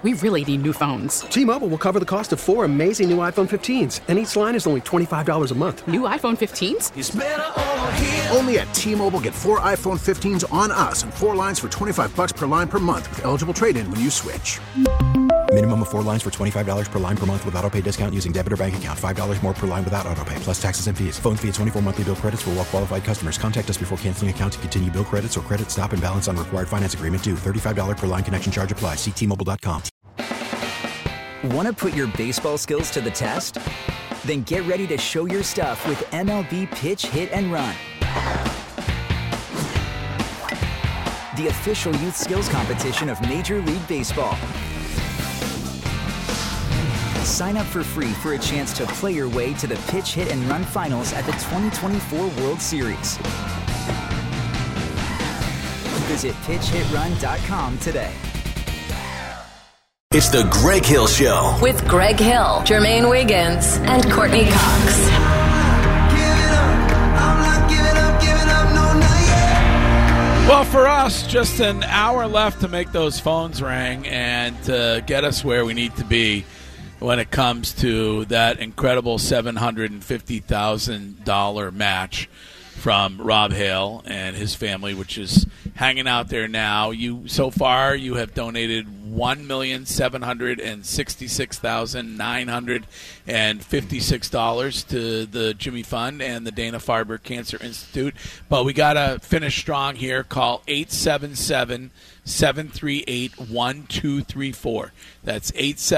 We really need new phones. T-Mobile will cover the cost of 4 amazing new iPhone 15s, and each line is only $25 a month. New iPhone 15s? It's better over here. Only at T-Mobile, get 4 iPhone 15s on us and 4 lines for $25 per line per month with eligible trade-in when you switch. Minimum of 4 lines for $25 per line per month with autopay discount using debit or bank account. $5 more per line without autopay, plus taxes and fees. Phone fee at 24 monthly bill credits for well-qualified customers. Contact us before canceling account to continue bill credits or credit stop and balance on required finance agreement due. $35 per line connection charge applies. See T-Mobile.com. Want to put your baseball skills to the test? Then get ready to show your stuff with MLB Pitch, Hit, and Run. The official youth skills competition of Major League Baseball. Sign up for free for a chance to play your way to the Pitch, Hit, and Run finals at the 2024 World Series. Visit PitchHitRun.com today. It's the Greg Hill Show. With Greg Hill, Jermaine Wiggins, and Courtney Cox. Well, for us, just an hour left to make those phones ring and to get us where we need to be when it comes to that incredible $750,000 match from Rob Hale and his family, which is hanging out there now. So far, you have donated $1,766,956 to the Jimmy Fund and the Dana-Farber Cancer Institute. But we got to finish strong here. Call 877-738-1234. That's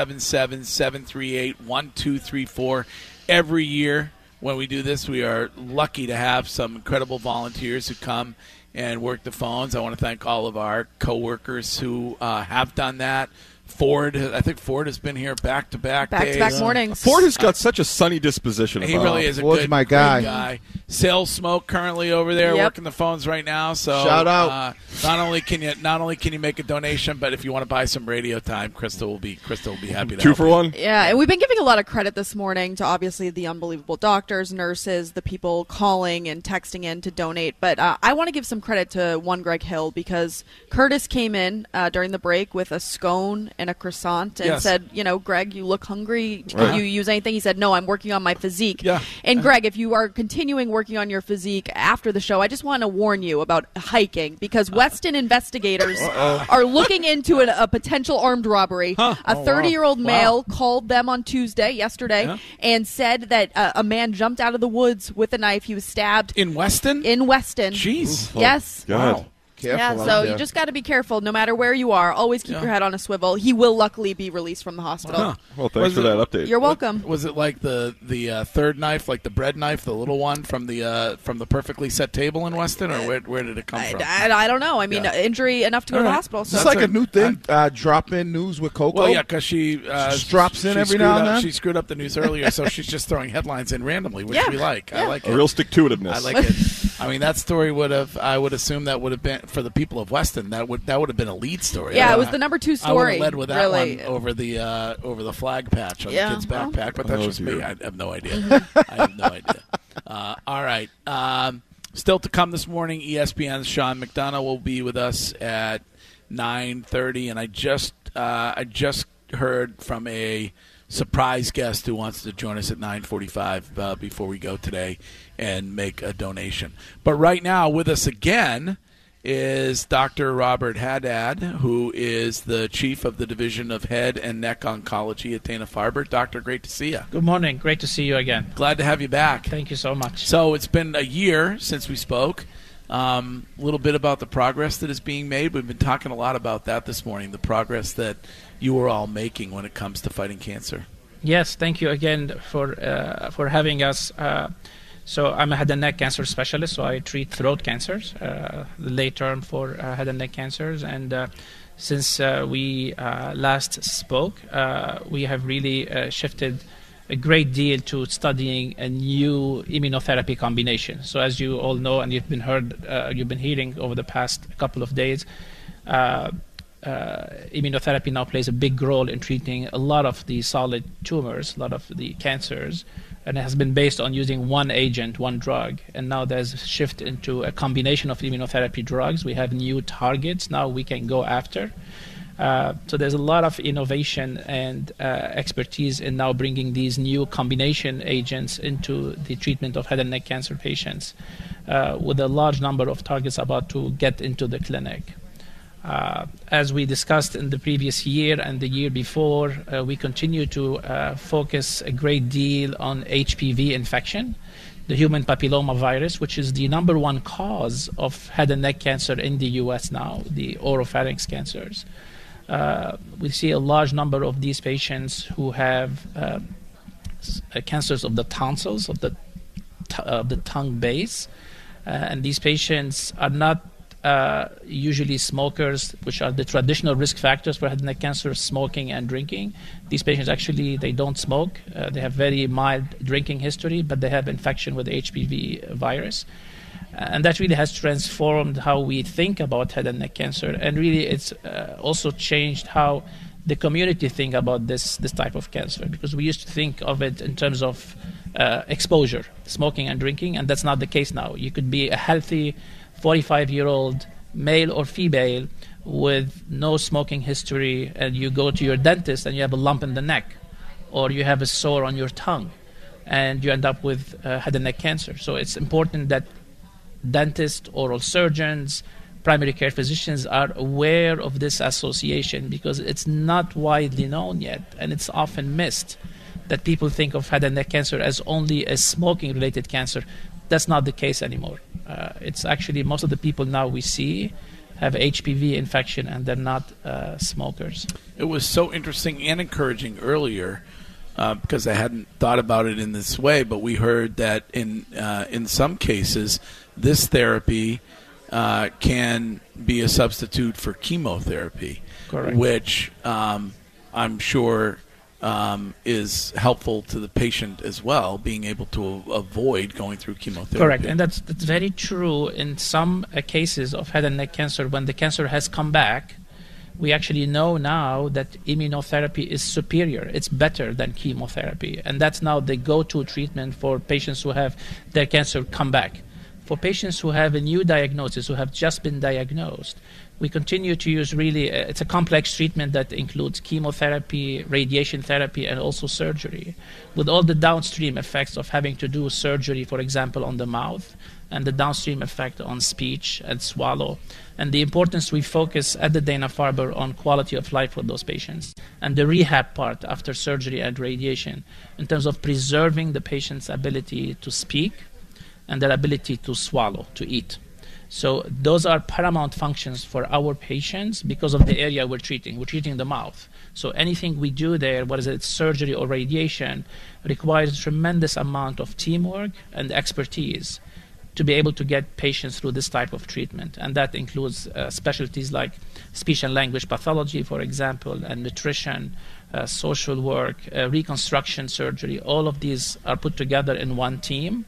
877-738-1234. Every year, when we do this, we are lucky to have some incredible volunteers who come and work the phones. I want to thank all of our coworkers who have done that. Ford, I think Ford has been here back-to-back days. Back-to-back mornings. Ford has got such a sunny disposition. He really is a Ford's good my guy. Sales Smoke currently over there working the phones right now. So shout out. Not only can you make a donation, but if you want to buy some radio time, Krista will be happy to 2 for 1. Yeah, and we've been giving a lot of credit this morning to obviously the unbelievable doctors, nurses, the people calling and texting in to donate. But I want to give some credit to one Greg Hill because Curtis came in during the break with a scone and a croissant and said, Greg, you look hungry. Can you use anything? He said, no, I'm working on my physique. Yeah. And Greg, if you are continuing working on your physique after the show, I just want to warn you about hiking because Weston investigators are looking into a potential armed robbery. A 30-year-old male called them on yesterday, and said that a man jumped out of the woods with a knife. He was stabbed. In Weston? In Weston. Jeez. Yes. God. Wow. Careful so you just got to be careful no matter where you are. Always keep your head on a swivel. He will luckily be released from the hospital. Well, thanks for that update. You're welcome. Was it like the third knife, like the bread knife, the little one from the perfectly set table in Weston, or where did it come from? I don't know. I mean, injury enough to go to the hospital. So it's like a new thing. Drop-in news with Coco. Well, yeah, because she drops in every now and then. She screwed up the news earlier, so she's just throwing headlines in randomly, which we like. Yeah. I like a it. real stick-to-itiveness. I like it. I mean, that story I would assume that would have been for the people of Weston. That would have been a lead story. Yeah, it was the number 2 story. I would have led with that one over the flag patch on the kid's backpack, but that's just me. I have no idea. I have no idea. All right. Still to come this morning, ESPN's Sean McDonough will be with us at 9:30, and I just heard from a surprise guest who wants to join us at 9:45 before we go today and make a donation. But right now, with us again is Dr. Robert Haddad, who is the chief of the Division of Head and Neck Oncology at Dana-Farber. Doctor, great to see you. Good morning. Great to see you again. Glad to have you back. Thank you so much. So it's been a year since we spoke. A little bit about the progress that is being made. We've been talking a lot about that this morning, the progress that you are all making when it comes to fighting cancer. Yes, thank you again for having us. So I'm a head and neck cancer specialist, so I treat throat cancers, the late term for head and neck cancers. And since we last spoke, we have really shifted a great deal to studying a new immunotherapy combination. So as you all know, and you've been hearing over the past couple of days, immunotherapy now plays a big role in treating a lot of the solid tumors, a lot of the cancers, and it has been based on using one agent, one drug. And now there's a shift into a combination of immunotherapy drugs. We have new targets now we can go after. So there's a lot of innovation and expertise in now bringing these new combination agents into the treatment of head and neck cancer patients, with a large number of targets about to get into the clinic. As we discussed in the previous year and the year before, we continue to focus a great deal on HPV infection, the human papilloma virus, which is the number one cause of head and neck cancer in the U.S. now, the oropharynx cancers. We see a large number of these patients who have cancers of the tonsils, of the tongue base, and these patients are not usually smokers, which are the traditional risk factors for head and neck cancer, smoking and drinking. These patients actually, they don't smoke. They have very mild drinking history, but they have infection with HPV virus. And that really has transformed how we think about head and neck cancer. And really, it's also changed how the community think about this type of cancer, because we used to think of it in terms of exposure, smoking and drinking, and that's not the case now. You could be a healthy 45-year-old male or female with no smoking history, and you go to your dentist and you have a lump in the neck, or you have a sore on your tongue, and you end up with head and neck cancer. So it's important that dentists, oral surgeons, primary care physicians are aware of this association, because it's not widely known yet, and it's often missed, that people think of head and neck cancer as only a smoking-related cancer. That's not the case anymore. It's actually most of the people now we see have HPV infection, and they're not smokers. It was so interesting and encouraging earlier, because I hadn't thought about it in this way, but we heard that in some cases this therapy can be a substitute for chemotherapy. Correct. Which I'm sure is helpful to the patient as well, being able to avoid going through chemotherapy. Correct, and that's very true in some cases of head and neck cancer. When the cancer has come back, we actually know now that immunotherapy is superior. It's better than chemotherapy, and that's now the go-to treatment for patients who have their cancer come back. For patients who have a new diagnosis, who have just been diagnosed, we continue to use it's a complex treatment that includes chemotherapy, radiation therapy, and also surgery, with all the downstream effects of having to do surgery, for example, on the mouth, and the downstream effect on speech and swallow. And the importance we focus at the Dana-Farber on quality of life for those patients, and the rehab part after surgery and radiation, in terms of preserving the patient's ability to speak and their ability to swallow, to eat. So those are paramount functions for our patients because of the area we're treating. We're treating the mouth. So anything we do there, whether it's surgery or radiation, requires a tremendous amount of teamwork and expertise to be able to get patients through this type of treatment. And that includes specialties like speech and language pathology, for example, and nutrition, social work, reconstruction surgery. All of these are put together in one team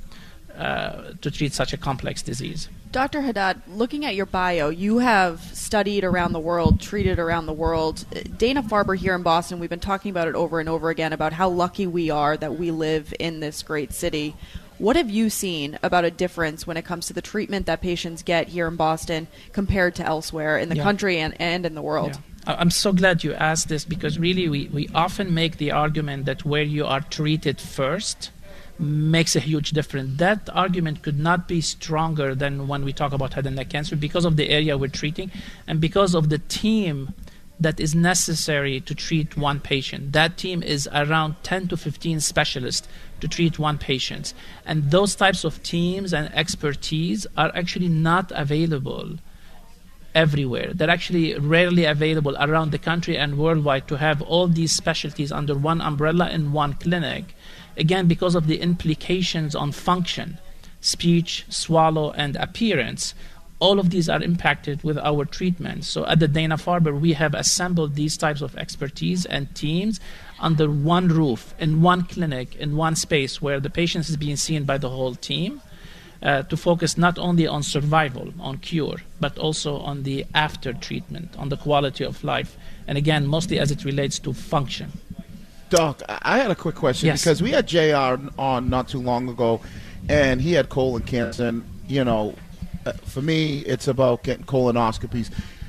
to treat such a complex disease. Dr. Haddad, looking at your bio, you have studied around the world, treated around the world. Dana-Farber here in Boston, we've been talking about it over and over again, about how lucky we are that we live in this great city. What have you seen about a difference when it comes to the treatment that patients get here in Boston compared to elsewhere in the country and in the world? Yeah. I'm so glad you asked this, because really we often make the argument that where you are treated first makes a huge difference. That argument could not be stronger than when we talk about head and neck cancer, because of the area we're treating and because of the team that is necessary to treat one patient. That team is around 10 to 15 specialists to treat one patient. And those types of teams and expertise are actually not available everywhere. They're actually rarely available around the country and worldwide, to have all these specialties under one umbrella in one clinic. Again, because of the implications on function, speech, swallow, and appearance. All of these are impacted with our treatment. So at the Dana-Farber, we have assembled these types of expertise and teams under one roof, in one clinic, in one space, where the patient is being seen by the whole team, to focus not only on survival, on cure, but also on the after treatment, on the quality of life, and again, mostly as it relates to function. Doc, I had a quick question, because we had JR on not too long ago, and he had colon cancer, and, for me, it's about getting colonoscopies.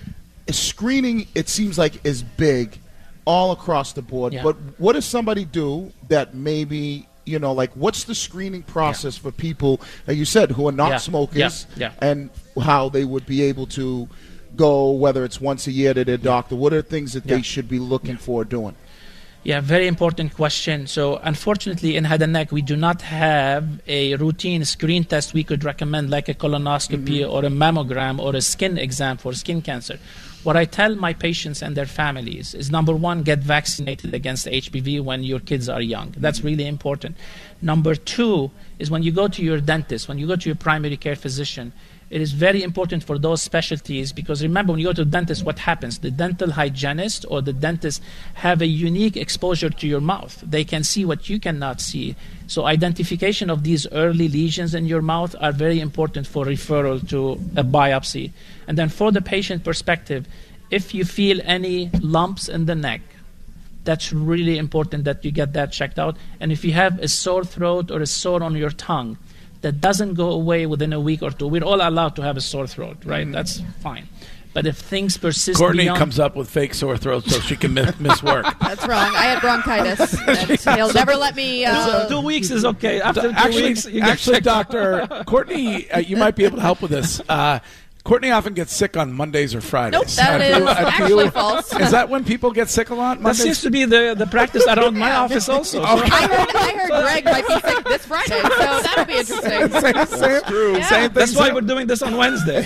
screening, it seems like, is big all across the board. Yeah. But what does somebody do that maybe, like what's the screening process for people, like you said, who are not smokers, and how they would be able to go, whether it's once a year to their doctor? What are things that they should be looking for doing? Yeah, very important question. So unfortunately in head and neck, we do not have a routine screen test we could recommend, like a colonoscopy or a mammogram or a skin exam for skin cancer. What I tell my patients and their families is, number one, get vaccinated against HPV when your kids are young. That's really important. Number two is when you go to your dentist, when you go to your primary care physician, it is very important for those specialties, because remember, when you go to the dentist, what happens? The dental hygienist or the dentist have a unique exposure to your mouth. They can see what you cannot see. So identification of these early lesions in your mouth are very important for referral to a biopsy. And then for the patient perspective, if you feel any lumps in the neck, that's really important that you get that checked out. And if you have a sore throat or a sore on your tongue, that doesn't go away within a week or two. We're all allowed to have a sore throat, right? That's fine. But if things persist Courtney comes up with fake sore throats so she can miss work. That's wrong. I had bronchitis. He'll never let me... 2 weeks is okay. After 2 weeks, you get checked Doctor, Courtney, you might be able to help with this. Courtney often gets sick on Mondays or Fridays. Nope, that is actually false. Is that when people get sick a lot? Mondays? That seems to be the practice around my office also. Okay. I heard Greg might be sick this Friday, so that'll be interesting. Same, true. Yeah. Same thing. That's why we're doing this on Wednesday.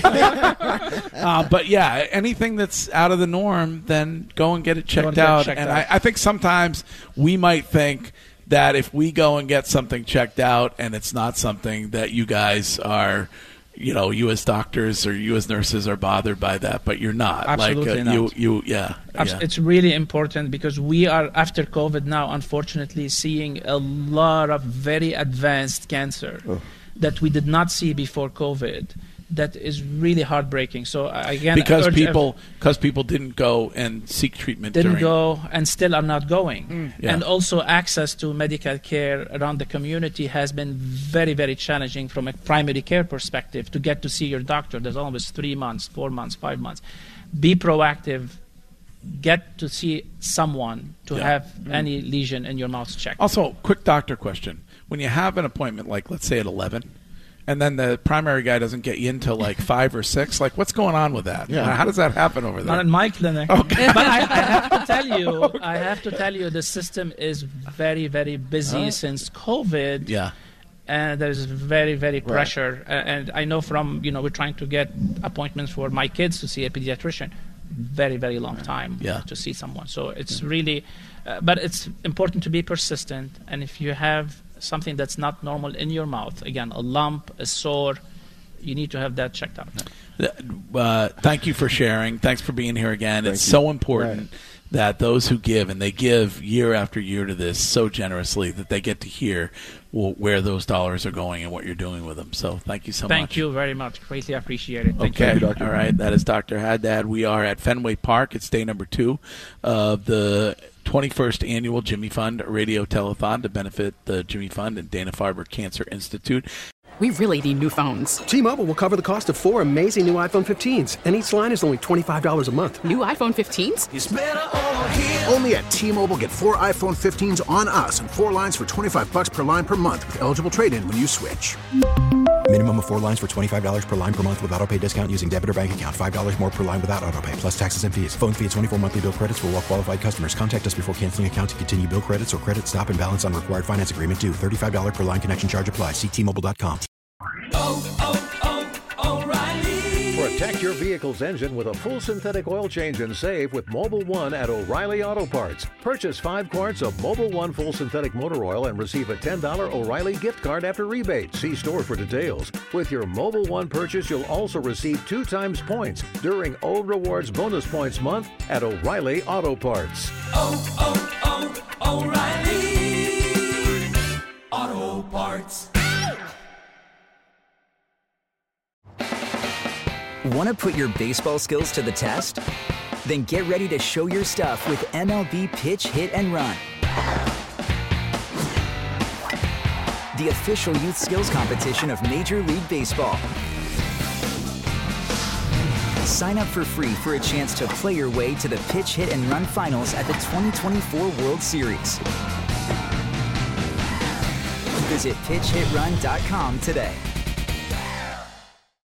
But yeah, anything that's out of the norm, then go and get it checked out. I think sometimes we might think that if we go and get something checked out and it's not something that you guys are... you as doctors or you as nurses are bothered by that, but you're not. Absolutely not. It's really important, because we are, after COVID now, unfortunately, seeing a lot of very advanced cancer that we did not see before COVID. That is really heartbreaking. So again, because people didn't go and seek treatment, and still are not going, and also access to medical care around the community has been very, very challenging from a primary care perspective. To get to see your doctor, there's always 3 months, 4 months, 5 months. Be proactive. Get to see someone to have any lesion in your mouth checked. Also, quick doctor question: when you have an appointment, like let's say at 11. And then the primary guy doesn't get you until like 5 or 6. Like, what's going on with that? Yeah. How does that happen over there? Not in my clinic. Okay. But I have to tell you, the system is very, very busy since COVID. Yeah. And there's very, very pressure. And I know from, we're trying to get appointments for my kids to see a pediatrician. Very, very long time to see someone. So it's really, but it's important to be persistent. And if you have something that's not normal in your mouth, again, a lump, a sore, you need to have that checked out. Thank you for sharing. Thanks for being here again. It's so important that those who give, and they give year after year to this so generously, that they get to hear where those dollars are going and what you're doing with them. So thank you so much. Thank you very much. Greatly appreciate it. Thank you, Doctor. All right. That is Dr. Haddad. We are at Fenway Park. It's day number 2 of the 21st Annual Jimmy Fund Radio Telethon to benefit the Jimmy Fund and Dana-Farber Cancer Institute. We really need new phones. T-Mobile will cover the cost of 4 amazing new iPhone 15s, and each line is only $25 a month. New iPhone 15s? It's better over here. Only at T-Mobile, get 4 iPhone 15s on us and 4 lines for $25 per line per month with eligible trade-in when you switch. Minimum of 4 lines for $25 per line per month with auto-pay discount using debit or bank account. $5 more per line without auto-pay, plus taxes and fees. Phone fee at 24 monthly bill credits for well-qualified customers. Contact us before canceling account to continue bill credits or credit stop and balance on required finance agreement due. $35 per line connection charge applies. See T-Mobile.com. O'Reilly. Protect your vehicle's engine with a full synthetic oil change and save with Mobil 1 at O'Reilly Auto Parts. Purchase 5 quarts of Mobil 1 full synthetic motor oil and receive a $10 O'Reilly gift card after rebate. See store for details. With your Mobil 1 purchase, you'll also receive 2 times points during O Rewards Bonus Points Month at O'Reilly Auto Parts. O'Reilly Auto Parts. Want to put your baseball skills to the test? Then get ready to show your stuff with MLB Pitch, Hit, and Run. The official youth skills competition of Major League Baseball. Sign up for free for a chance to play your way to the Pitch Hit and Run Finals at the 2024 World Series. Visit pitchhitrun.com today.